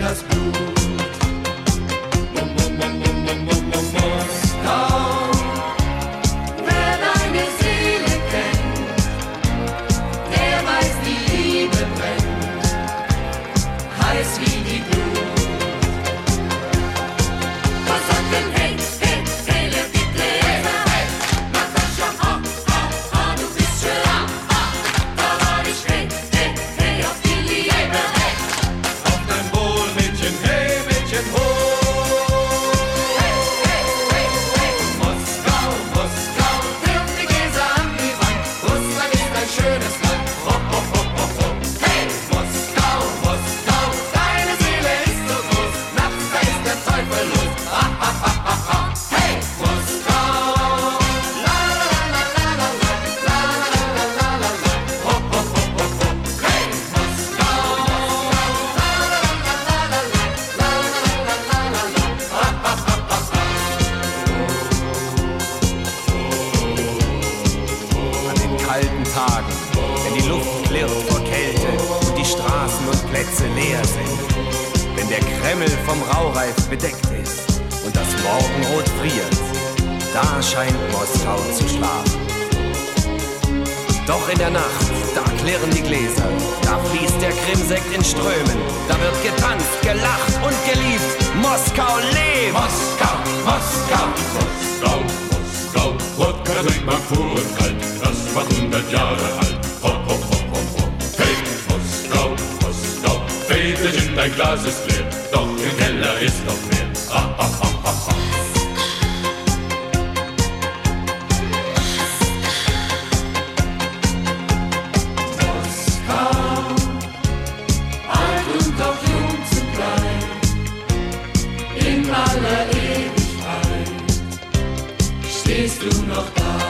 das Blut. Moskau, wer deine Seele kennt, der weiß, die Liebe brennt, heiß wie die Glut. Was sagt denn hey, hey, hey, le Bibleser, hey, Natascha, du bist schön, da war ich hey, hey, hey, auf die Liebe, hey, auf dein Wohl, Mädchen, hey, Mädchen, ho. Hey, hey, hey, hey, Moskau, Moskau, wirf die Gläser an die Wand, Russland ist ein schönes Land, ho, ho, ho, ho, ho. Hey, Moskau, Moskau, deine Seele ist so groß, nachts da ist der Teufel los, ha, ha, ha, ha, ha. Hey, Moskau, la, la, la, la, la, la, la, la, la, la, la, la, ho, ho, ho, ho, ho. Hey, Moskau, la, la, la, la, la, la, la, la, la, la, la, ha, ha, ha, ha, ha. An den kalten Tagen, wenn die Luft klirrt vor Kälte und die Straßen und Plätze leer sind, wenn der Kreml vom Raureif bedeckt ist und das Morgenrot friert, da scheint Moskau zu schlafen. Doch in der Nacht, da klirren die Gläser, da fließt der Krimsekt in Strömen, da wird getanzt, gelacht und geliebt. Moskau lebt! Moskau, Moskau, Moskau, Moskau, Wodka trinkt man pur und kalt, das war 100 Jahre alt. Ho, ho, ho, ho, ho. Hey, Moskau, Moskau, Väterchen, dein Glas ist leer, doch im Keller ist noch mehr. Ha, ha, ha, ha, ha. Moskau, alt und doch jung zugleich, in aller Ewigkeit stehst du noch da.